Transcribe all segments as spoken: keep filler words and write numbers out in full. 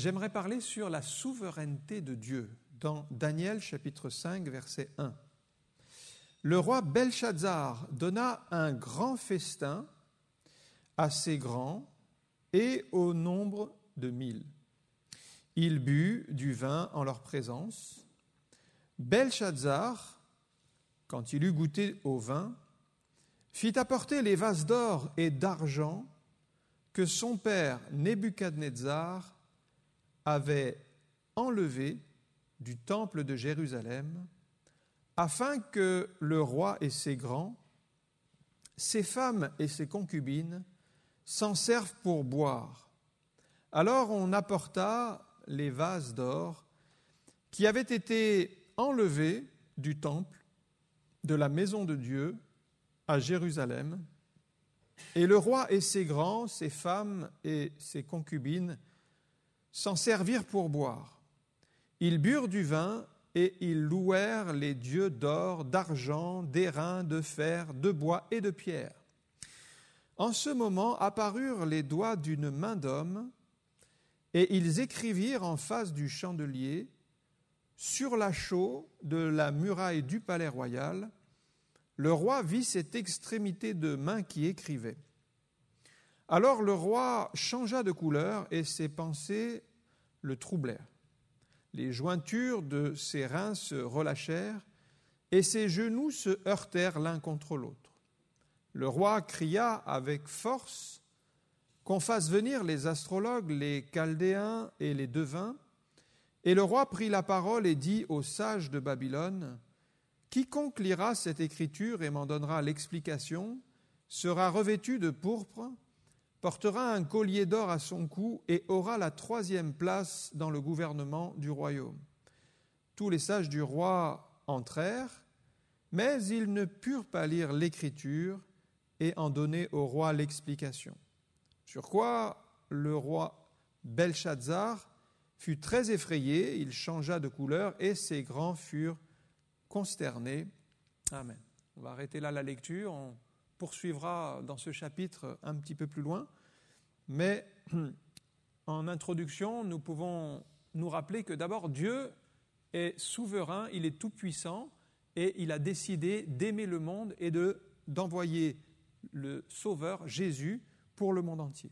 j'aimerais parler sur la souveraineté de Dieu dans Daniel chapitre cinq, verset un. Le roi Belshazzar donna un grand festin assez grand et au nombre de mille. Il but du vin en leur présence. Belshazzar, quand il eut goûté au vin, fit apporter les vases d'or et d'argent que son père Nebuchadnezzar avait enlevés du temple de Jérusalem, afin que le roi et ses grands, ses femmes et ses concubines s'en servent pour boire. Alors on apporta les vases d'or qui avaient été enlevés du temple de la maison de Dieu à Jérusalem, et le roi et ses grands, ses femmes et ses concubines s'en servirent pour boire. Ils burent du vin et ils louèrent les dieux d'or, d'argent, d'airain, de fer, de bois et de pierre. En ce moment apparurent les doigts d'une main d'homme, et ils écrivirent en face du chandelier, sur la chaux de la muraille du palais royal. Le roi vit cette extrémité de main qui écrivait. Alors le roi changea de couleur et ses pensées le troublèrent. Les jointures de ses reins se relâchèrent et ses genoux se heurtèrent l'un contre l'autre. Le roi cria avec force qu'on fasse venir les astrologues, les chaldéens et les devins. Et le roi prit la parole et dit aux sages de Babylone, « Quiconque lira cette écriture et m'en donnera l'explication sera revêtu de pourpre, portera un collier d'or à son cou et aura la troisième place dans le gouvernement du royaume. » Tous les sages du roi entrèrent, mais ils ne purent pas lire l'écriture et en donner au roi l'explication. Sur quoi le roi Belshazzar fut très effrayé, il changea de couleur et ses grands furent consternés. Amen. On va arrêter là la lecture, on poursuivra dans ce chapitre un petit peu plus loin, mais en introduction, nous pouvons nous rappeler que d'abord Dieu est souverain, il est tout-puissant et il a décidé d'aimer le monde et de, d'envoyer le Sauveur, Jésus, pour le monde entier.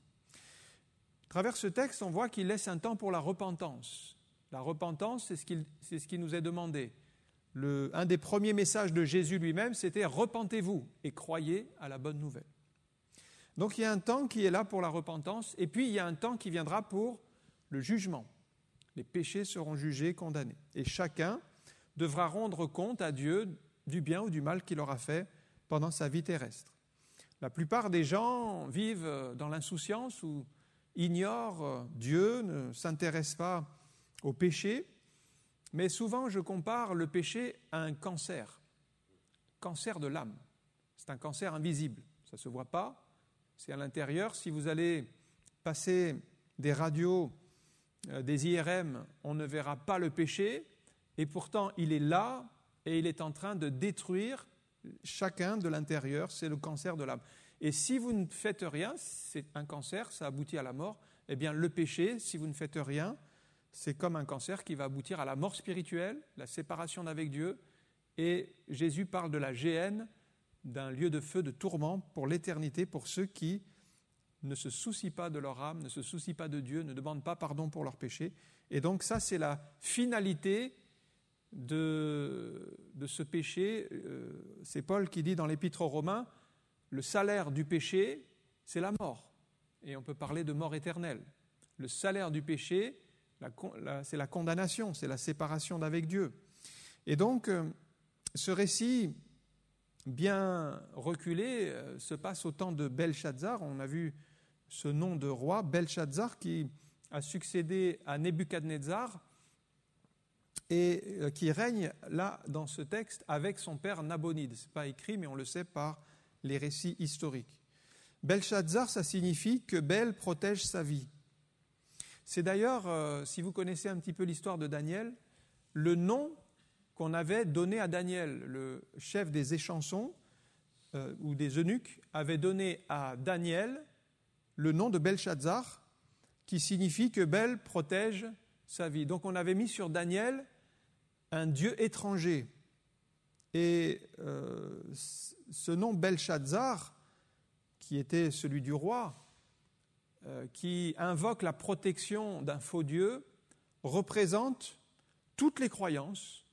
À travers ce texte, on voit qu'il laisse un temps pour la repentance. La repentance, c'est ce qui, c'est ce qui nous est demandé. Le, un des premiers messages de Jésus lui-même, c'était « Repentez-vous et croyez à la bonne nouvelle ». Donc il y a un temps qui est là pour la repentance, et puis il y a un temps qui viendra pour le jugement. Les péchés seront jugés, condamnés. Et chacun devra rendre compte à Dieu du bien ou du mal qu'il aura fait pendant sa vie terrestre. La plupart des gens vivent dans l'insouciance ou ignorent Dieu, ne s'intéressent pas au péché, mais souvent je compare le péché à un cancer, cancer de l'âme. C'est un cancer invisible, ça ne se voit pas, c'est à l'intérieur. Si vous allez passer des radios, des I R M, on ne verra pas le péché, et pourtant il est là et il est en train de détruire chacun de l'intérieur, c'est le cancer de l'âme. Et si vous ne faites rien, c'est un cancer, ça aboutit à la mort. Eh bien, le péché, si vous ne faites rien, c'est comme un cancer qui va aboutir à la mort spirituelle, la séparation d'avec Dieu. Et Jésus parle de la géhenne, d'un lieu de feu, de tourment pour l'éternité, pour ceux qui ne se soucient pas de leur âme, ne se soucient pas de Dieu, ne demandent pas pardon pour leurs péchés. Et donc ça, c'est la finalité de, de ce péché. Euh, c'est Paul qui dit dans l'Épître aux Romains, le salaire du péché, c'est la mort. Et on peut parler de mort éternelle. Le salaire du péché, la, la, c'est la condamnation, c'est la séparation d'avec Dieu. Et donc, euh, ce récit bien reculé euh, se passe au temps de Belshazzar. On a vu ce nom de roi, Belshazzar, qui a succédé à Nebuchadnezzar et euh, qui règne là, dans ce texte, avec son père Nabonide. Ce n'est pas écrit, mais on le sait par les récits historiques. Belshazzar, ça signifie que Bel protège sa vie. C'est d'ailleurs, euh, si vous connaissez un petit peu l'histoire de Daniel, le nom qu'on avait donné à Daniel, le chef des échansons euh, ou des eunuques, avait donné à Daniel le nom de Belshazzar, qui signifie que Bel protège sa vie. Donc on avait mis sur Daniel un dieu étranger. Et euh, ce nom Belshazzar, qui était celui du roi, euh, qui invoque la protection d'un faux dieu, représente toutes les croyances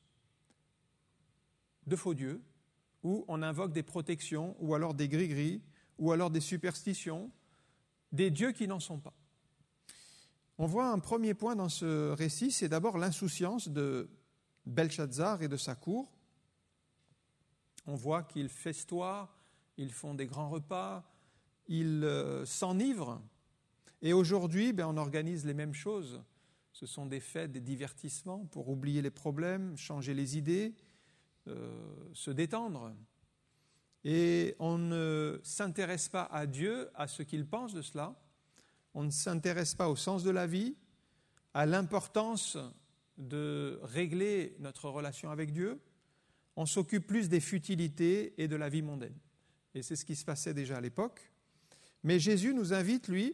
de faux dieux, où on invoque des protections, ou alors des gris-gris, ou alors des superstitions, des dieux qui n'en sont pas. On voit un premier point dans ce récit, c'est d'abord l'insouciance de Belshazzar et de sa cour. On voit qu'ils festoient, ils font des grands repas, ils euh, s'enivrent. Et aujourd'hui, ben, on organise les mêmes choses. Ce sont des fêtes, des divertissements pour oublier les problèmes, changer les idées, euh, se détendre. Et on ne s'intéresse pas à Dieu, à ce qu'il pense de cela. On ne s'intéresse pas au sens de la vie, à l'importance de régler notre relation avec Dieu. On s'occupe plus des futilités et de la vie mondaine. Et c'est ce qui se passait déjà à l'époque. Mais Jésus nous invite, lui,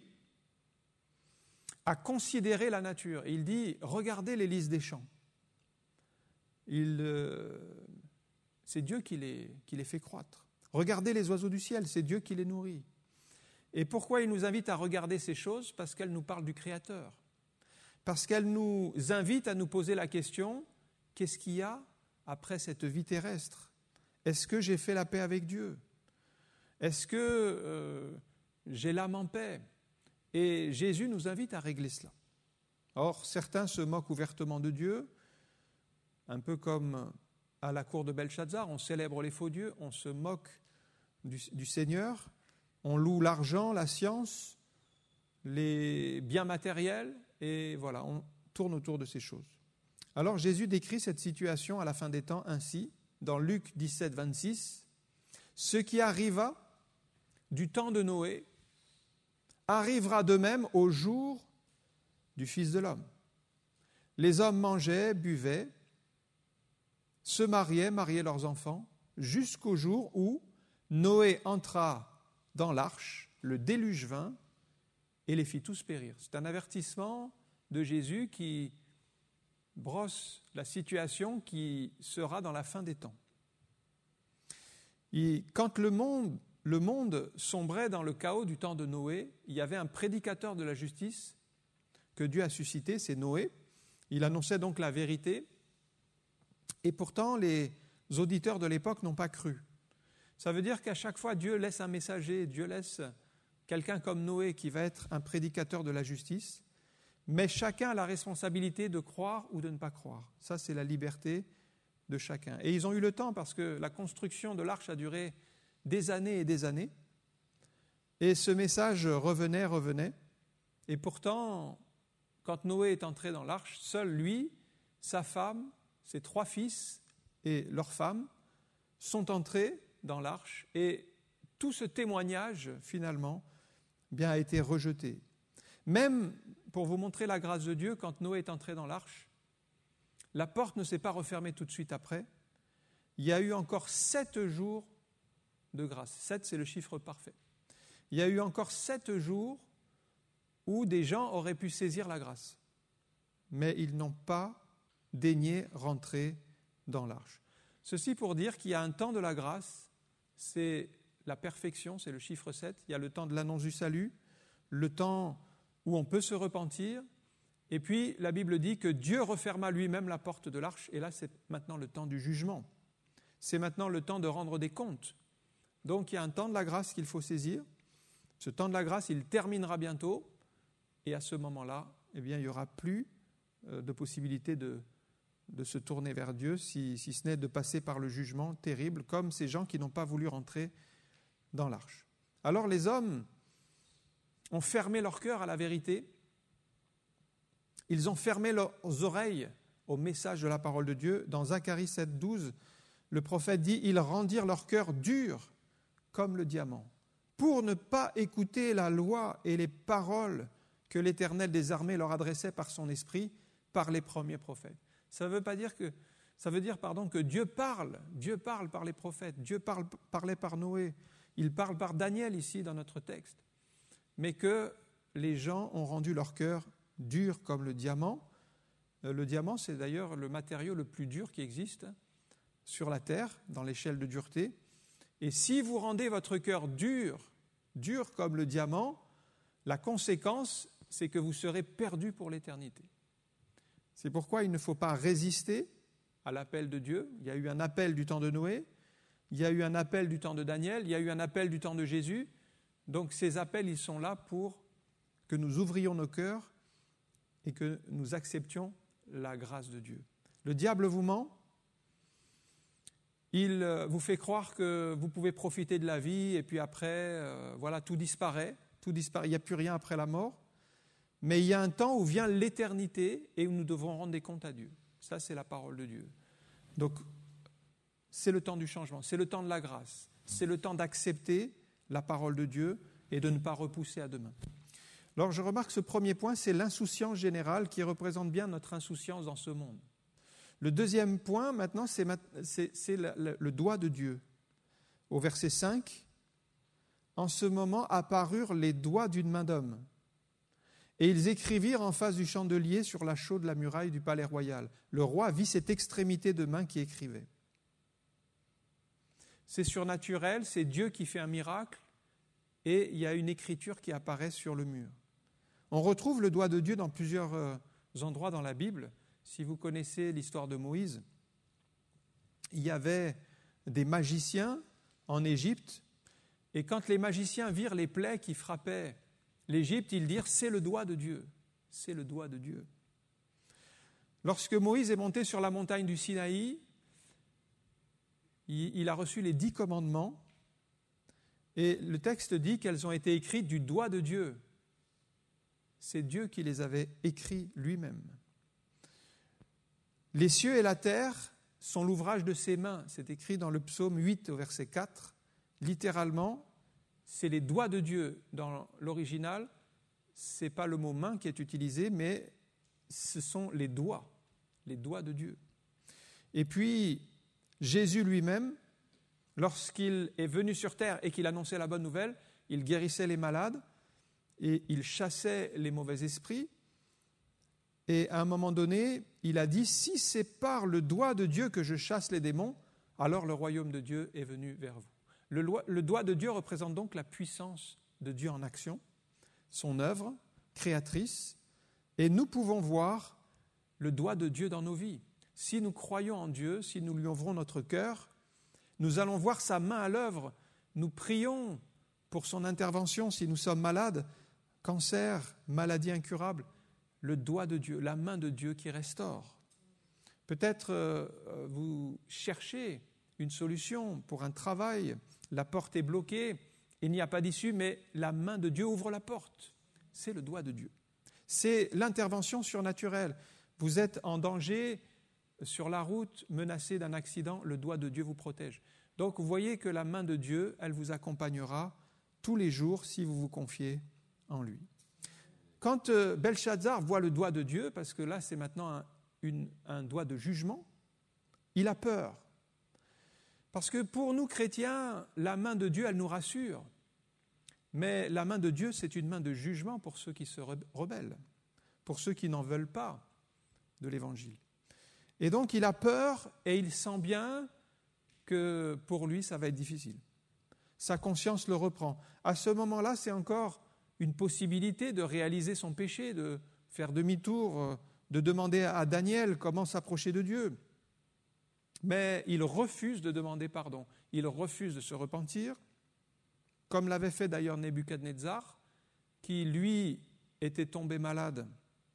à considérer la nature. Et il dit, regardez les lys des champs. Il, euh, c'est Dieu qui les, qui les fait croître. Regardez les oiseaux du ciel, c'est Dieu qui les nourrit. Et pourquoi il nous invite à regarder ces choses ? Parce qu'elles nous parlent du Créateur. Parce qu'elles nous invitent à nous poser la question, qu'est-ce qu'il y a après cette vie terrestre ? Est-ce que j'ai fait la paix avec Dieu ? Est-ce que euh, j'ai l'âme en paix ? Et Jésus nous invite à régler cela. Or, certains se moquent ouvertement de Dieu, un peu comme à la cour de Belshazzar, on célèbre les faux dieux, on se moque du, du Seigneur, on loue l'argent, la science, les biens matériels, et voilà, on tourne autour de ces choses. Alors Jésus décrit cette situation à la fin des temps ainsi, dans Luc dix-sept, vingt-six, « Ce qui arriva du temps de Noé arrivera de même au jour du Fils de l'homme. Les hommes mangeaient, buvaient, se mariaient, mariaient leurs enfants, jusqu'au jour où Noé entra dans l'arche, le déluge vint et les fit tous périr. » C'est un avertissement de Jésus qui brosse la situation qui sera dans la fin des temps. Et quand le monde, le monde sombrait dans le chaos du temps de Noé, il y avait un prédicateur de la justice que Dieu a suscité, c'est Noé. Il annonçait donc la vérité. Et pourtant, les auditeurs de l'époque n'ont pas cru. Ça veut dire qu'à chaque fois, Dieu laisse un messager, Dieu laisse quelqu'un comme Noé qui va être un prédicateur de la justice, mais chacun a la responsabilité de croire ou de ne pas croire. Ça, c'est la liberté de chacun. Et ils ont eu le temps parce que la construction de l'arche a duré des années et des années. Et ce message revenait, revenait. Et pourtant, quand Noé est entré dans l'arche, seul lui, sa femme, ses trois fils et leurs femmes sont entrés dans l'arche. Et tout ce témoignage, finalement, bien, a été rejeté. Même, pour vous montrer la grâce de Dieu, quand Noé est entré dans l'arche, la porte ne s'est pas refermée tout de suite après. Il y a eu encore sept jours de grâce. Sept, c'est le chiffre parfait. Il y a eu encore sept jours où des gens auraient pu saisir la grâce. Mais ils n'ont pas daigné rentrer dans l'arche. Ceci pour dire qu'il y a un temps de la grâce, c'est la perfection, c'est le chiffre sept. Il y a le temps de l'annonce du salut, le temps où on peut se repentir. Et puis, la Bible dit que Dieu referma lui-même la porte de l'arche. Et là, c'est maintenant le temps du jugement. C'est maintenant le temps de rendre des comptes. Donc, il y a un temps de la grâce qu'il faut saisir. Ce temps de la grâce, il terminera bientôt. Et à ce moment-là, eh bien, il n'y aura plus de possibilité de, de se tourner vers Dieu, si, si ce n'est de passer par le jugement terrible, comme ces gens qui n'ont pas voulu rentrer dans l'arche. Alors, les hommes ont fermé leur cœur à la vérité. Ils ont fermé leurs oreilles au message de la parole de Dieu. Dans Zacharie sept, douze, le prophète dit « Ils rendirent leur cœur dur comme le diamant, pour ne pas écouter la loi et les paroles que l'Éternel des armées leur adressait par son esprit, par les premiers prophètes. » Ça veut pas dire que, ça veut dire pardon, que Dieu parle, Dieu parle par les prophètes, Dieu parle, parlait par Noé, il parle par Daniel ici dans notre texte, mais que les gens ont rendu leur cœur dur comme le diamant. Le diamant, c'est d'ailleurs le matériau le plus dur qui existe sur la terre, dans l'échelle de dureté. Et si vous rendez votre cœur dur, dur comme le diamant, la conséquence, c'est que vous serez perdu pour l'éternité. C'est pourquoi il ne faut pas résister à l'appel de Dieu. Il y a eu un appel du temps de Noé, il y a eu un appel du temps de Daniel, il y a eu un appel du temps de Jésus. Donc ces appels, ils sont là pour que nous ouvrions nos cœurs et que nous acceptions la grâce de Dieu. Le diable vous ment, il vous fait croire que vous pouvez profiter de la vie et puis après, euh, voilà, tout disparaît, tout disparaît, il n'y a plus rien après la mort. Mais il y a un temps où vient l'éternité et où nous devrons rendre des comptes à Dieu. Ça, c'est la parole de Dieu. Donc, c'est le temps du changement, c'est le temps de la grâce, c'est le temps d'accepter la parole de Dieu et de ne pas repousser à demain. Alors, je remarque ce premier point, c'est l'insouciance générale qui représente bien notre insouciance dans ce monde. Le deuxième point, maintenant, c'est, c'est, c'est le, le, le doigt de Dieu. Au verset cinq, « En ce moment apparurent les doigts d'une main d'homme. Et ils écrivirent en face du chandelier sur la chaux de la muraille du palais royal. Le roi vit cette extrémité de main qui écrivait. » C'est surnaturel, c'est Dieu qui fait un miracle et il y a une écriture qui apparaît sur le mur. On retrouve le doigt de Dieu dans plusieurs euh, endroits dans la Bible. Si vous connaissez l'histoire de Moïse, il y avait des magiciens en Égypte et quand les magiciens virent les plaies qui frappaient l'Égypte, ils dirent « c'est le doigt de Dieu, c'est le doigt de Dieu ». Lorsque Moïse est monté sur la montagne du Sinaï, il a reçu les dix commandements et le texte dit qu'elles ont été écrites du doigt de Dieu. C'est Dieu qui les avait écrits lui-même. Les cieux et la terre sont l'ouvrage de ses mains. C'est écrit dans le psaume huit au verset quatre. Littéralement, c'est les doigts de Dieu. Dans l'original, ce n'est pas le mot main qui est utilisé, mais ce sont les doigts, les doigts de Dieu. Et puis, Jésus lui-même, lorsqu'il est venu sur terre et qu'il annonçait la bonne nouvelle, il guérissait les malades et il chassait les mauvais esprits. Et à un moment donné, il a dit « Si c'est par le doigt de Dieu que je chasse les démons, alors le royaume de Dieu est venu vers vous. » Le, le doigt de Dieu représente donc la puissance de Dieu en action, son œuvre créatrice, et nous pouvons voir le doigt de Dieu dans nos vies. Si nous croyons en Dieu, si nous lui ouvrons notre cœur, nous allons voir sa main à l'œuvre. Nous prions pour son intervention si nous sommes malades, cancer, maladie incurable. Le doigt de Dieu, la main de Dieu qui restaure. Peut-être euh, vous cherchez une solution pour un travail, la porte est bloquée, il n'y a pas d'issue, mais la main de Dieu ouvre la porte. C'est le doigt de Dieu. C'est l'intervention surnaturelle. Vous êtes en danger sur la route, menacé d'un accident, le doigt de Dieu vous protège. Donc vous voyez que la main de Dieu, elle vous accompagnera tous les jours si vous vous confiez en lui. Quand euh, Belshazzar voit le doigt de Dieu, parce que là c'est maintenant un, une, un doigt de jugement, il a peur. Parce que pour nous chrétiens, la main de Dieu, elle nous rassure. Mais la main de Dieu, c'est une main de jugement pour ceux qui se rebellent, pour ceux qui n'en veulent pas de l'Évangile. Et donc il a peur et il sent bien que pour lui, ça va être difficile. Sa conscience le reprend. À ce moment-là, c'est encore une possibilité de réaliser son péché, de faire demi-tour, de demander à Daniel comment s'approcher de Dieu. Mais il refuse de demander pardon. Il refuse de se repentir, comme l'avait fait d'ailleurs Nebuchadnezzar, qui lui était tombé malade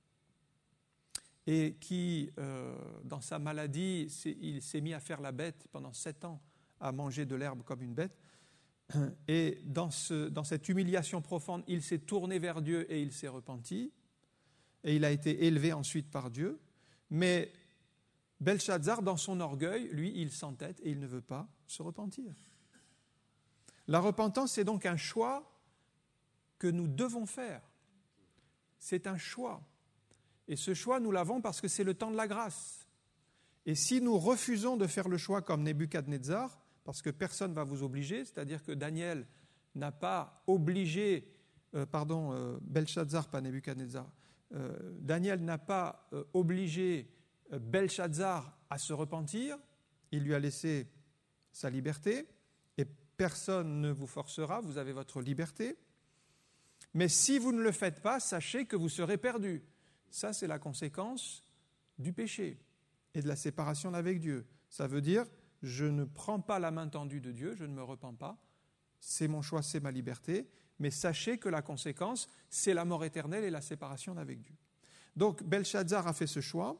et qui, euh, dans sa maladie, il s'est mis à faire la bête pendant sept ans, à manger de l'herbe comme une bête. Et dans, ce, dans cette humiliation profonde, il s'est tourné vers Dieu et il s'est repenti. Et il a été élevé ensuite par Dieu. Mais Belshazzar, dans son orgueil, lui, il s'entête et il ne veut pas se repentir. La repentance, c'est donc un choix que nous devons faire. C'est un choix. Et ce choix, nous l'avons parce que c'est le temps de la grâce. Et si nous refusons de faire le choix comme Nebuchadnezzar, parce que personne ne va vous obliger, c'est-à-dire que Daniel n'a pas obligé euh, pardon, euh, Belshazzar, pas Nebuchadnezzar, euh, Daniel n'a pas euh, obligé euh, Belshazzar à se repentir, il lui a laissé sa liberté, et personne ne vous forcera, vous avez votre liberté. Mais si vous ne le faites pas, sachez que vous serez perdus. Ça, c'est la conséquence du péché et de la séparation avec Dieu. Ça veut dire, je ne prends pas la main tendue de Dieu, je ne me repens pas, c'est mon choix, c'est ma liberté, mais sachez que la conséquence, c'est la mort éternelle et la séparation avec Dieu. Donc, Belshazzar a fait ce choix,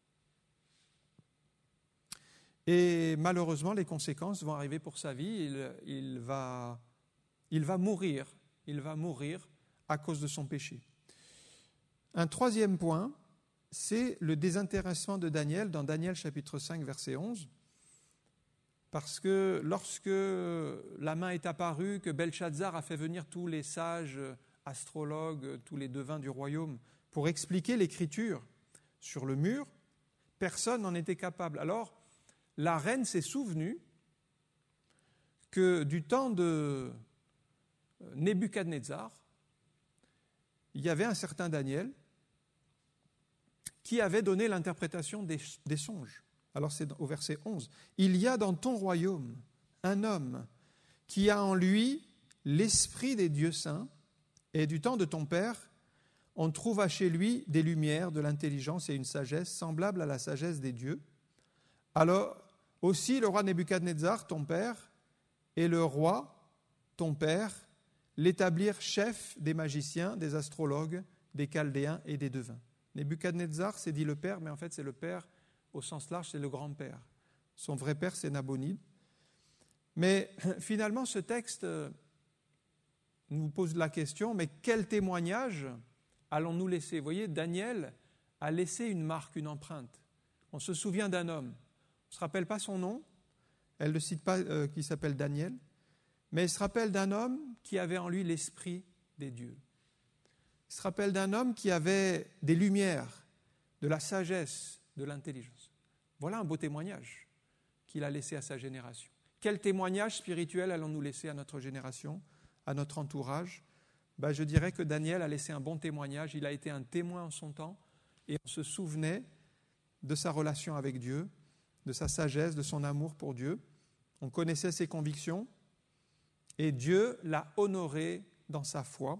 et malheureusement, les conséquences vont arriver pour sa vie. Il, il, va, il va mourir, il va mourir à cause de son péché. Un troisième point, c'est le désintéressement de Daniel dans Daniel chapitre cinq, verset onze. Parce que lorsque la main est apparue, que Belshazzar a fait venir tous les sages, astrologues, tous les devins du royaume pour expliquer l'écriture sur le mur, personne n'en était capable. Alors, la reine s'est souvenue que du temps de Nebuchadnezzar, il y avait un certain Daniel qui avait donné l'interprétation des, des songes. Alors c'est au verset onze. « Il y a dans ton royaume un homme qui a en lui l'esprit des dieux saints, et du temps de ton père, on trouva chez lui des lumières, de l'intelligence et une sagesse semblable à la sagesse des dieux. Alors aussi le roi Nebuchadnezzar, ton père, et le roi, ton père, l'établirent chef des magiciens, des astrologues, des chaldéens et des devins. » Nebuchadnezzar, c'est dit le père, mais en fait c'est le père au sens large, c'est le grand-père. Son vrai père, c'est Nabonide. Mais finalement, ce texte nous pose la question, mais quel témoignage allons-nous laisser ? Vous voyez, Daniel a laissé une marque, une empreinte. On se souvient d'un homme. On ne se rappelle pas son nom. Elle ne cite pas euh, qu'il s'appelle Daniel. Mais il se rappelle d'un homme qui avait en lui l'esprit des dieux. Il se rappelle d'un homme qui avait des lumières, de la sagesse, de l'intelligence. Voilà un beau témoignage qu'il a laissé à sa génération. Quel témoignage spirituel allons-nous laisser à notre génération, à notre entourage ? Ben, je dirais que Daniel a laissé un bon témoignage. Il a été un témoin en son temps et on se souvenait de sa relation avec Dieu, de sa sagesse, de son amour pour Dieu. On connaissait ses convictions et Dieu l'a honoré dans sa foi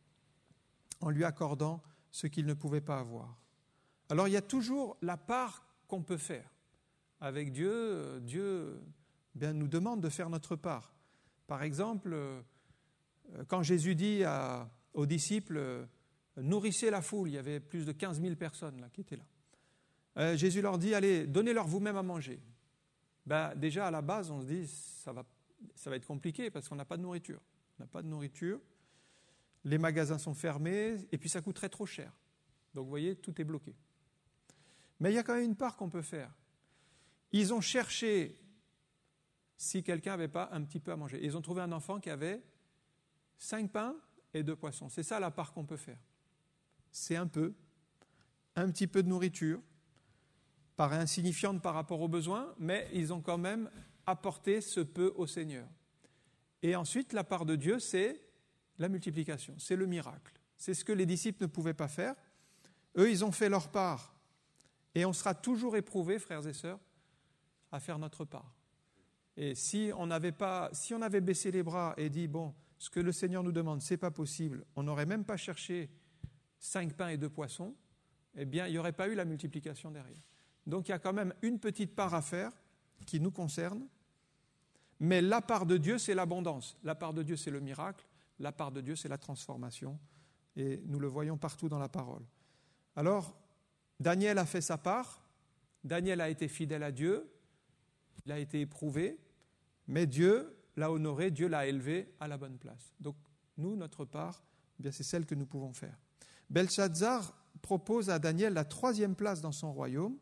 en lui accordant ce qu'il ne pouvait pas avoir. Alors il y a toujours la part qu'on peut faire. Avec Dieu, Dieu bien, nous demande de faire notre part. Par exemple, quand Jésus dit à, aux disciples « Nourrissez la foule », il y avait plus de quinze mille personnes là, qui étaient là. Euh, Jésus leur dit « Allez, donnez-leur vous-même à manger ». Ben, déjà, à la base, on se dit ça va, ça va être compliqué parce qu'on n'a pas de nourriture. On n'a pas de nourriture, les magasins sont fermés et puis ça coûterait trop cher. Donc vous voyez, tout est bloqué. Mais il y a quand même une part qu'on peut faire. Ils ont cherché si quelqu'un n'avait pas un petit peu à manger. Ils ont trouvé un enfant qui avait cinq pains et deux poissons. C'est ça la part qu'on peut faire. C'est un peu, un petit peu de nourriture, paraît insignifiante par rapport aux besoins, mais ils ont quand même apporté ce peu au Seigneur. Et ensuite, la part de Dieu, c'est la multiplication, c'est le miracle. C'est ce que les disciples ne pouvaient pas faire. Eux, ils ont fait leur part. Et on sera toujours éprouvés, frères et sœurs, à faire notre part. Et si on n'avait pas, si on avait baissé les bras et dit, bon, ce que le Seigneur nous demande, ce n'est pas possible, on n'aurait même pas cherché cinq pains et deux poissons, eh bien, il n'y aurait pas eu la multiplication derrière. Donc, il y a quand même une petite part à faire qui nous concerne, mais la part de Dieu, c'est l'abondance. La part de Dieu, c'est le miracle. La part de Dieu, c'est la transformation. Et nous le voyons partout dans la parole. Alors, Daniel a fait sa part, Daniel a été fidèle à Dieu, il a été éprouvé, mais Dieu l'a honoré, Dieu l'a élevé à la bonne place. Donc, nous, notre part, eh bien, c'est celle que nous pouvons faire. Belshazzar propose à Daniel la troisième place dans son royaume,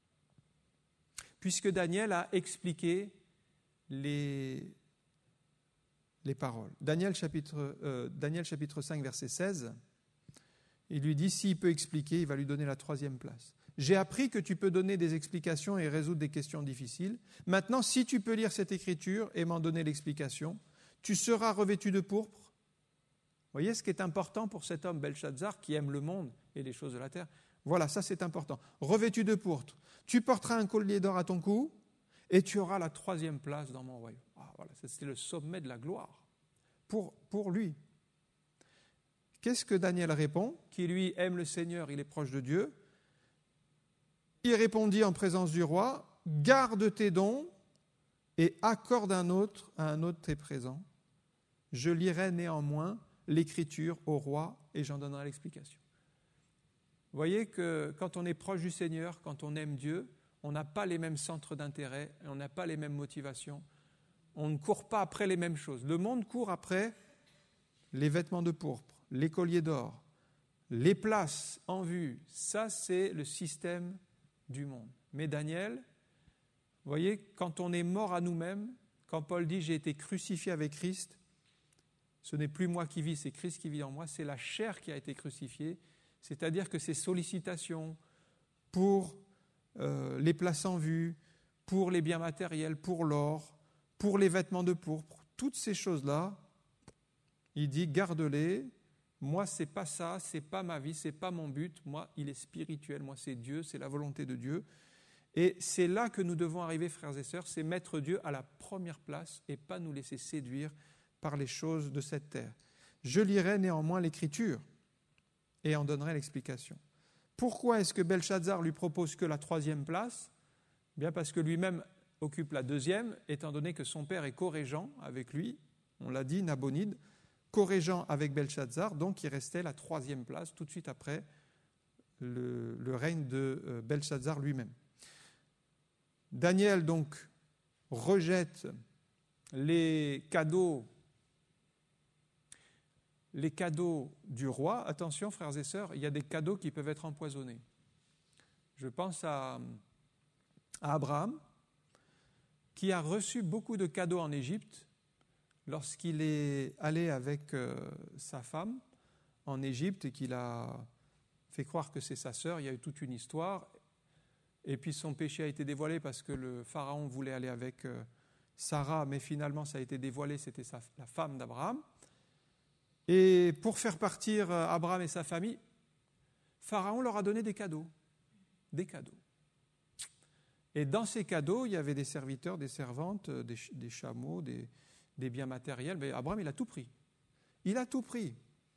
puisque Daniel a expliqué les, les paroles. Daniel chapitre, euh, Daniel chapitre cinq, verset seize, il lui dit, s'il peut expliquer, il va lui donner la troisième place. J'ai appris que tu peux donner des explications et résoudre des questions difficiles. Maintenant, si tu peux lire cette écriture et m'en donner l'explication, tu seras revêtu de pourpre, voyez ce qui est important pour cet homme Belchazzar qui aime le monde et les choses de la terre. Voilà, ça c'est important. Revêtu de pourpre, tu porteras un collier d'or à ton cou et tu auras la troisième place dans mon royaume. Ah, voilà, c'était le sommet de la gloire pour, pour lui. Qu'est-ce que Daniel répond? Qui lui aime le Seigneur, il est proche de Dieu. Il répondit en présence du roi, garde tes dons et accorde un autre à un autre tes présents. Je lirai néanmoins l'écriture au roi et j'en donnerai l'explication. Vous voyez que quand on est proche du Seigneur, quand on aime Dieu, on n'a pas les mêmes centres d'intérêt, on n'a pas les mêmes motivations, on ne court pas après les mêmes choses. Le monde court après les vêtements de pourpre, les colliers d'or, les places en vue. Ça, c'est le système du monde. Mais Daniel, vous voyez, quand on est mort à nous-mêmes, quand Paul dit « j'ai été crucifié avec Christ », ce n'est plus moi qui vis, c'est Christ qui vit en moi, c'est la chair qui a été crucifiée, c'est-à-dire que ces sollicitations pour euh, les places en vue, pour les biens matériels, pour l'or, pour les vêtements de pourpre, toutes ces choses-là, il dit « garde-les ». Moi, ce n'est pas ça, ce n'est pas ma vie, ce n'est pas mon but. Moi, il est spirituel, moi, c'est Dieu, c'est la volonté de Dieu. Et c'est là que nous devons arriver, frères et sœurs, c'est mettre Dieu à la première place et pas nous laisser séduire par les choses de cette terre. Je lirai néanmoins l'Écriture et en donnerai l'explication. Pourquoi est-ce que Belchazzar lui propose que la troisième place? Bien parce que lui-même occupe la deuxième, étant donné que son père est co-régent avec lui, on l'a dit, Nabonide, co-régent avec Belchazzar, donc il restait la troisième place tout de suite après le, le règne de Belchazzar lui-même. Daniel donc rejette les cadeaux, les cadeaux du roi. Attention, frères et sœurs, il y a des cadeaux qui peuvent être empoisonnés. Je pense à, à Abraham, qui a reçu beaucoup de cadeaux en Égypte, lorsqu'il est allé avec euh, sa femme en Égypte et qu'il a fait croire que c'est sa sœur, il y a eu toute une histoire. Et puis son péché a été dévoilé parce que le pharaon voulait aller avec euh, Sarah, mais finalement ça a été dévoilé, c'était sa, la femme d'Abraham. Et pour faire partir euh, Abraham et sa famille, Pharaon leur a donné des cadeaux. Des cadeaux. Et dans ces cadeaux, il y avait des serviteurs, des servantes, des, des chameaux, des... des biens matériels, mais Abraham, il a tout pris. Il a tout pris.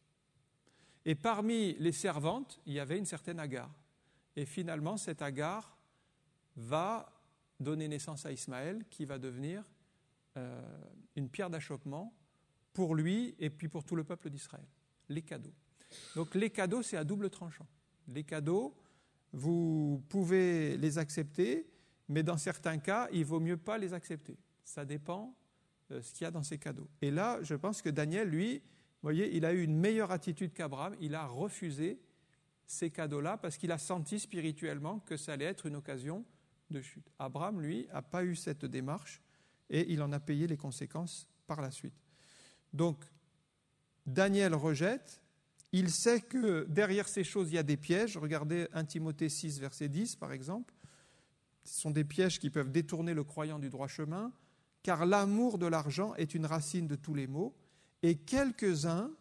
Et parmi les servantes, il y avait une certaine Agar. Et finalement, cette Agar va donner naissance à Ismaël, qui va devenir euh, une pierre d'achoppement pour lui et puis pour tout le peuple d'Israël. Les cadeaux. Donc les cadeaux, c'est à double tranchant. Les cadeaux, vous pouvez les accepter, mais dans certains cas, il ne vaut mieux pas les accepter. Ça dépend ce qu'il y a dans ces cadeaux. Et là, je pense que Daniel, lui, vous voyez, il a eu une meilleure attitude qu'Abraham. Il a refusé ces cadeaux-là parce qu'il a senti spirituellement que ça allait être une occasion de chute. Abraham, lui, n'a pas eu cette démarche et il en a payé les conséquences par la suite. Donc, Daniel rejette. Il sait que derrière ces choses, il y a des pièges. Regardez un Timothée six, verset dix, par exemple. Ce sont des pièges qui peuvent détourner le croyant du droit chemin. Car l'amour de l'argent est une racine de tous les maux, et quelques-uns,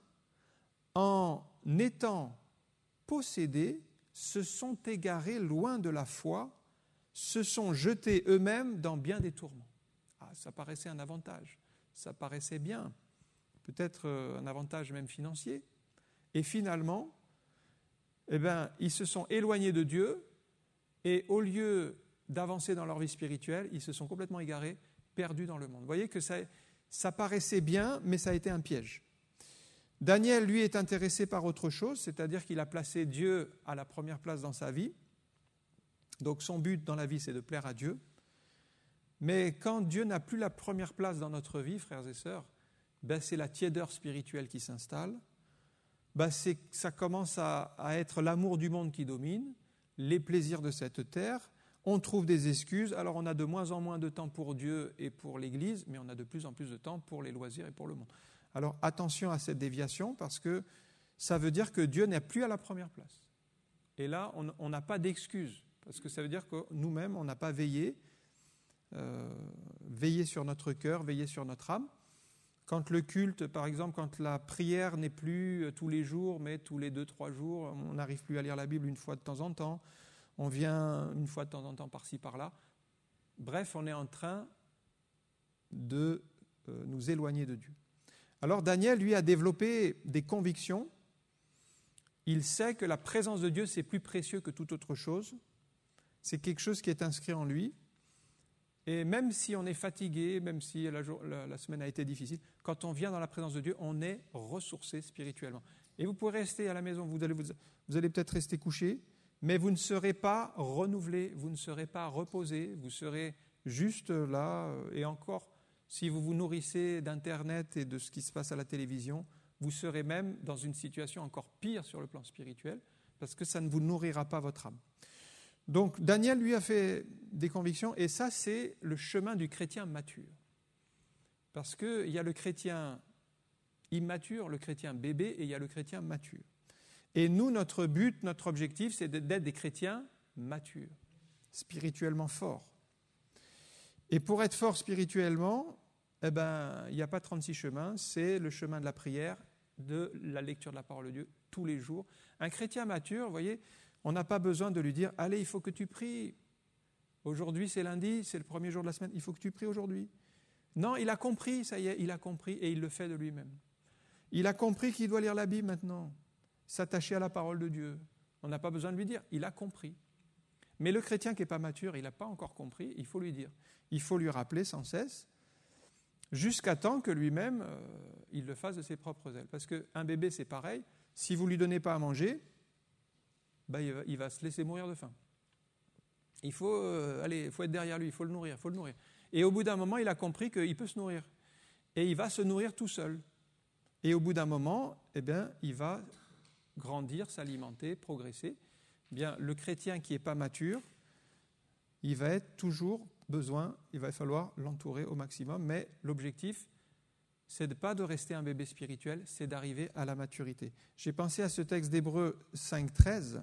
en étant possédés, se sont égarés loin de la foi, se sont jetés eux-mêmes dans bien des tourments. Ah, ça paraissait un avantage, ça paraissait bien, peut-être un avantage même financier, et finalement, eh ben, ils se sont éloignés de Dieu, et au lieu d'avancer dans leur vie spirituelle, ils se sont complètement égarés, perdus dans le monde. Vous voyez que ça, ça paraissait bien, mais ça a été un piège. Daniel, lui, est intéressé par autre chose, c'est-à-dire qu'il a placé Dieu à la première place dans sa vie. Donc son but dans la vie, c'est de plaire à Dieu. Mais quand Dieu n'a plus la première place dans notre vie, frères et sœurs, ben c'est la tiédeur spirituelle qui s'installe. Ben c'est, ça commence à, à être l'amour du monde qui domine, les plaisirs de cette terre. On trouve des excuses, alors on a de moins en moins de temps pour Dieu et pour l'Église, mais on a de plus en plus de temps pour les loisirs et pour le monde. Alors attention à cette déviation, parce que ça veut dire que Dieu n'est plus à la première place. Et là, on n'a pas d'excuses, parce que ça veut dire que nous-mêmes, on n'a pas veillé, euh, veillé sur notre cœur, veillé sur notre âme. Quand le culte, par exemple, quand la prière n'est plus tous les jours, mais tous les deux, trois jours, on n'arrive plus à lire la Bible une fois de temps en temps, on vient une fois de temps en temps par-ci, par-là. Bref, on est en train de euh, nous éloigner de Dieu. Alors Daniel, lui, a développé des convictions. Il sait que la présence de Dieu, c'est plus précieux que toute autre chose. C'est quelque chose qui est inscrit en lui. Et même si on est fatigué, même si la, jour, la, la semaine a été difficile, quand on vient dans la présence de Dieu, on est ressourcé spirituellement. Et vous pourrez rester à la maison, vous allez, vous, vous allez peut-être rester couché, mais vous ne serez pas renouvelé, vous ne serez pas reposé, vous serez juste là. Et encore, si vous vous nourrissez d'Internet et de ce qui se passe à la télévision, vous serez même dans une situation encore pire sur le plan spirituel, parce que ça ne vous nourrira pas votre âme. Donc Daniel, lui, a fait des convictions, et ça, c'est le chemin du chrétien mature. Parce qu'il y a le chrétien immature, le chrétien bébé, et il y a le chrétien mature. Et nous, notre but, notre objectif, c'est d'être des chrétiens matures, spirituellement forts. Et pour être fort spirituellement, eh ben, il n'y a pas trente-six chemins, c'est le chemin de la prière, de la lecture de la parole de Dieu tous les jours. Un chrétien mature, vous voyez, on n'a pas besoin de lui dire « Allez, il faut que tu pries. Aujourd'hui, c'est lundi, c'est le premier jour de la semaine, il faut que tu pries aujourd'hui. » Non, il a compris, ça y est, il a compris et il le fait de lui-même. Il a compris qu'il doit lire la Bible maintenant, s'attacher à la parole de Dieu. On n'a pas besoin de lui dire, il a compris. Mais le chrétien qui n'est pas mature, il n'a pas encore compris, il faut lui dire. Il faut lui rappeler sans cesse, jusqu'à temps que lui-même, euh, il le fasse de ses propres ailes. Parce qu'un bébé, c'est pareil, si vous ne lui donnez pas à manger, ben, il, va, il va se laisser mourir de faim. Il faut, euh, allez, il faut être derrière lui, il faut le nourrir, il faut le nourrir. Et au bout d'un moment, il a compris qu'il peut se nourrir. Et il va se nourrir tout seul. Et au bout d'un moment, eh bien, il va grandir, s'alimenter, progresser. Eh bien, le chrétien qui n'est pas mature, il va être toujours besoin, il va falloir l'entourer au maximum, mais l'objectif, c'est de pas de rester un bébé spirituel, c'est d'arriver à la maturité. J'ai pensé à ce texte d'Hébreux cinq treize.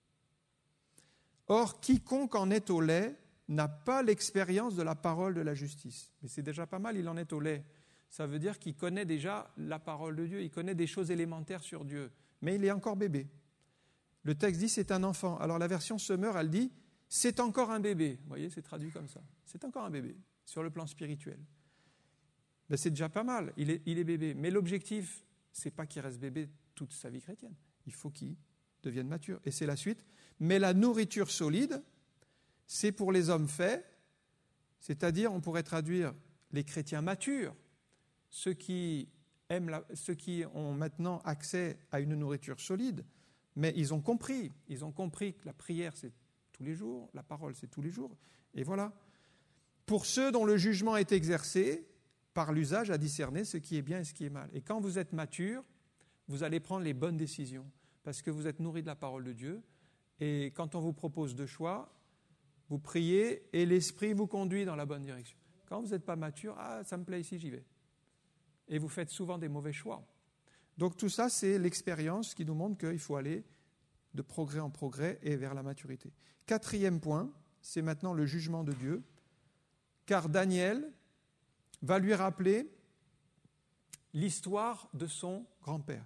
Or, quiconque en est au lait n'a pas l'expérience de la parole de la justice. Mais c'est déjà pas mal, il en est au lait. Ça veut dire qu'il connaît déjà la parole de Dieu, il connaît des choses élémentaires sur Dieu, mais il est encore bébé. Le texte dit c'est un enfant. Alors la version Semeur, elle dit c'est encore un bébé. Vous voyez, c'est traduit comme ça. C'est encore un bébé sur le plan spirituel. Ben, c'est déjà pas mal, il est, il est bébé. Mais l'objectif, c'est pas qu'il reste bébé toute sa vie chrétienne. Il faut qu'il devienne mature. Et c'est la suite. Mais la nourriture solide, c'est pour les hommes faits, c'est-à-dire, on pourrait traduire les chrétiens matures, ceux qui, aiment la, ceux qui ont maintenant accès à une nourriture solide, mais ils ont compris, ils ont compris que la prière, c'est tous les jours, la parole, c'est tous les jours, et voilà. Pour ceux dont le jugement est exercé, par l'usage à discerner ce qui est bien et ce qui est mal. Et quand vous êtes mature, vous allez prendre les bonnes décisions, parce que vous êtes nourri de la parole de Dieu, et quand on vous propose deux choix, vous priez et l'Esprit vous conduit dans la bonne direction. Quand vous n'êtes pas mature, ah, ça me plaît ici, j'y vais. Et vous faites souvent des mauvais choix. Donc tout ça, c'est l'expérience qui nous montre qu'il faut aller de progrès en progrès et vers la maturité. Quatrième point, c'est maintenant le jugement de Dieu, car Daniel va lui rappeler l'histoire de son grand-père.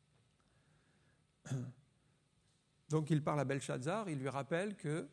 Donc il parle à Belshazzar, il lui rappelle que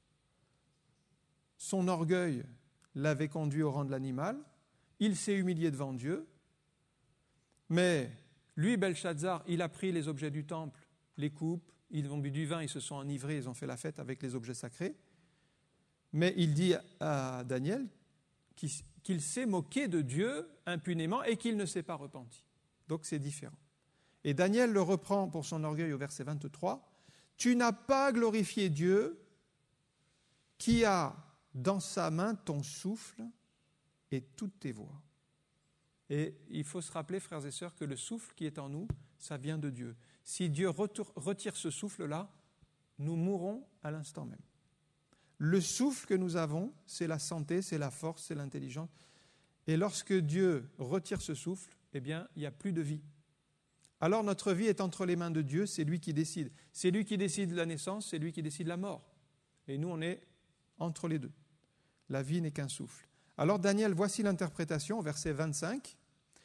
son orgueil l'avait conduit au rang de l'animal, il s'est humilié devant Dieu, mais lui, Belshazzar, il a pris les objets du temple, les coupes, ils ont bu du vin, ils se sont enivrés, ils ont fait la fête avec les objets sacrés, mais il dit à Daniel qu'il s'est moqué de Dieu impunément et qu'il ne s'est pas repenti. Donc c'est différent. Et Daniel le reprend pour son orgueil au verset vingt-trois. « Tu n'as pas glorifié Dieu qui a dans sa main ton souffle et toutes tes voix. » Et il faut se rappeler, frères et sœurs, que le souffle qui est en nous, ça vient de Dieu. Si Dieu retire ce souffle-là, nous mourrons à l'instant même. Le souffle que nous avons, c'est la santé, c'est la force, c'est l'intelligence. Et lorsque Dieu retire ce souffle, eh bien, il n'y a plus de vie. Alors notre vie est entre les mains de Dieu, c'est lui qui décide. C'est lui qui décide la naissance, c'est lui qui décide la mort. Et nous, on est entre les deux. La vie n'est qu'un souffle. Alors Daniel, voici l'interprétation, verset vingt-cinq.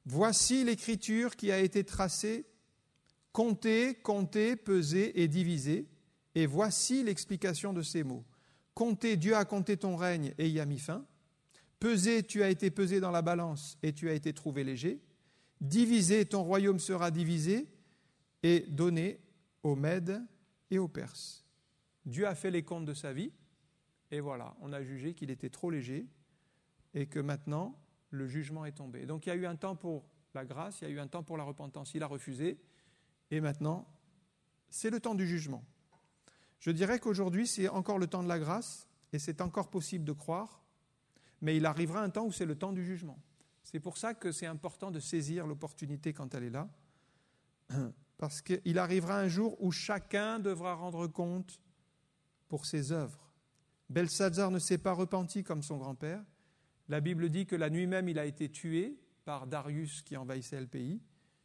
Voici l'écriture qui a été tracée, comptée, comptée, pesée et divisée. Et voici l'explication de ces mots. Comptez, Dieu a compté ton règne et y a mis fin. Pesé, tu as été pesé dans la balance et tu as été trouvé léger. Divisé, ton royaume sera divisé et donné aux Mèdes et aux Perses. Dieu a fait les comptes de sa vie et voilà, on a jugé qu'il était trop léger et que maintenant, le jugement est tombé. Donc il y a eu un temps pour la grâce, il y a eu un temps pour la repentance. Il a refusé et maintenant, c'est le temps du jugement. Je dirais qu'aujourd'hui, c'est encore le temps de la grâce et c'est encore possible de croire, mais il arrivera un temps où c'est le temps du jugement. C'est pour ça que c'est important de saisir l'opportunité quand elle est là, parce qu'il arrivera un jour où chacun devra rendre compte pour ses œuvres. Belshazzar ne s'est pas repenti comme son grand-père. La Bible dit que la nuit même, il a été tué par Darius qui envahissait le pays.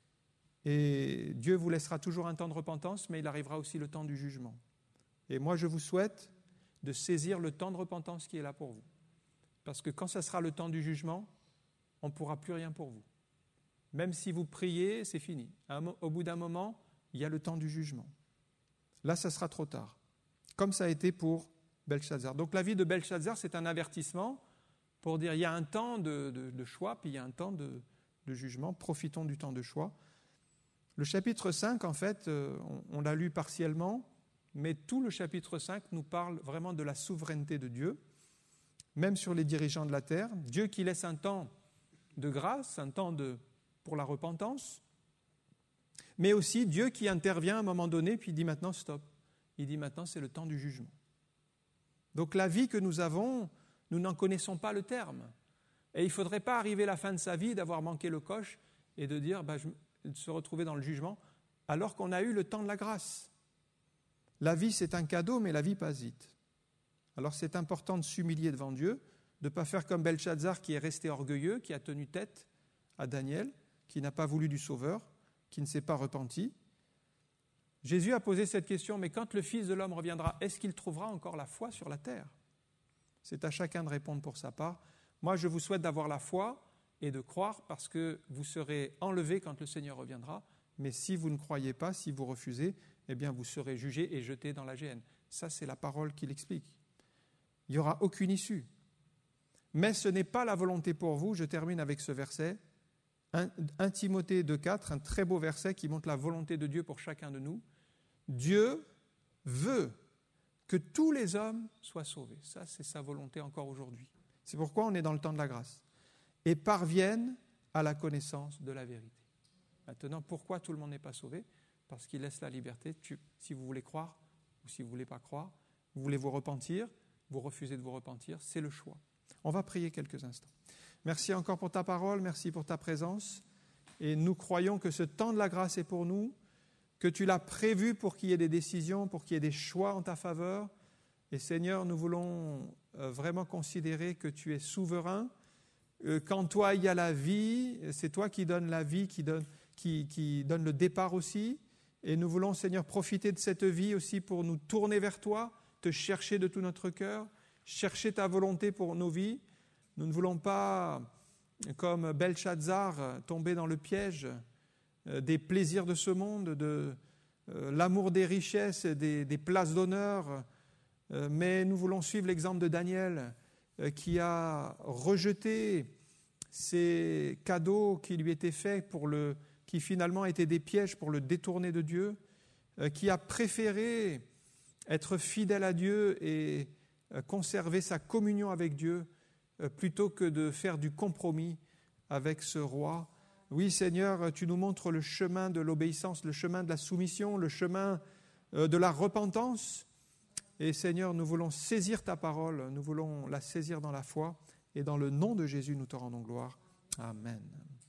Et Dieu vous laissera toujours un temps de repentance, mais il arrivera aussi le temps du jugement. Et moi, je vous souhaite de saisir le temps de repentance qui est là pour vous. Parce que quand ce sera le temps du jugement, on ne pourra plus rien pour vous. Même si vous priez, c'est fini. Au bout d'un moment, il y a le temps du jugement. Là, ça sera trop tard. Comme ça a été pour Belshazzar. Donc la vie de Belshazzar, c'est un avertissement pour dire il y a un temps de, de, de choix, puis il y a un temps de, de jugement. Profitons du temps de choix. Le chapitre cinq, en fait, on, on l'a lu partiellement, mais tout le chapitre cinq nous parle vraiment de la souveraineté de Dieu, même sur les dirigeants de la terre. Dieu qui laisse un temps de grâce, un temps de, pour la repentance, mais aussi Dieu qui intervient à un moment donné, puis il dit maintenant stop. Il dit maintenant c'est le temps du jugement. Donc la vie que nous avons, nous n'en connaissons pas le terme. Et il ne faudrait pas arriver à la fin de sa vie, d'avoir manqué le coche et de dire, bah, je, de se retrouver dans le jugement, alors qu'on a eu le temps de la grâce. La vie, c'est un cadeau, mais la vie passe vite. Alors c'est important de s'humilier devant Dieu, de ne pas faire comme Belshazzar qui est resté orgueilleux, qui a tenu tête à Daniel, qui n'a pas voulu du Sauveur, qui ne s'est pas repenti. Jésus a posé cette question, mais quand le Fils de l'homme reviendra, est-ce qu'il trouvera encore la foi sur la terre ? C'est à chacun de répondre pour sa part. Moi, je vous souhaite d'avoir la foi et de croire parce que vous serez enlevés quand le Seigneur reviendra. Mais si vous ne croyez pas, si vous refusez, eh bien vous serez jugés et jetés dans la géhenne. Ça, c'est la parole qui l'explique. Il n'y aura aucune issue. Mais ce n'est pas la volonté pour vous. Je termine avec ce verset. un Timothée deux quatre, un très beau verset qui montre la volonté de Dieu pour chacun de nous. Dieu veut que tous les hommes soient sauvés. Ça, c'est sa volonté encore aujourd'hui. C'est pourquoi on est dans le temps de la grâce. Et parviennent à la connaissance de la vérité. Maintenant, pourquoi tout le monde n'est pas sauvé ? Parce qu'il laisse la liberté. Tu, si vous voulez croire ou si vous ne voulez pas croire, vous voulez vous repentir, vous refusez de vous repentir, c'est le choix. On va prier quelques instants. Merci encore pour ta parole, merci pour ta présence. Et nous croyons que ce temps de la grâce est pour nous, que tu l'as prévu pour qu'il y ait des décisions, pour qu'il y ait des choix en ta faveur. Et Seigneur, nous voulons vraiment considérer que tu es souverain, qu'en toi il y a la vie, c'est toi qui donnes la vie, qui donne, qui, qui donne le départ aussi. Et nous voulons, Seigneur, profiter de cette vie aussi pour nous tourner vers toi, te chercher de tout notre cœur, chercher ta volonté pour nos vies. Nous ne voulons pas, comme Belshazzar, tomber dans le piège des plaisirs de ce monde, de euh, l'amour des richesses, des, des places d'honneur, euh, mais nous voulons suivre l'exemple de Daniel, euh, qui a rejeté ces cadeaux qui lui étaient faits, pour le, qui finalement étaient des pièges pour le détourner de Dieu, euh, qui a préféré être fidèle à Dieu et euh, conserver sa communion avec Dieu, euh, plutôt que de faire du compromis avec ce roi. Oui, Seigneur, tu nous montres le chemin de l'obéissance, le chemin de la soumission, le chemin de la repentance. Et Seigneur, nous voulons saisir ta parole, nous voulons la saisir dans la foi. Et dans le nom de Jésus, nous te rendons gloire. Amen.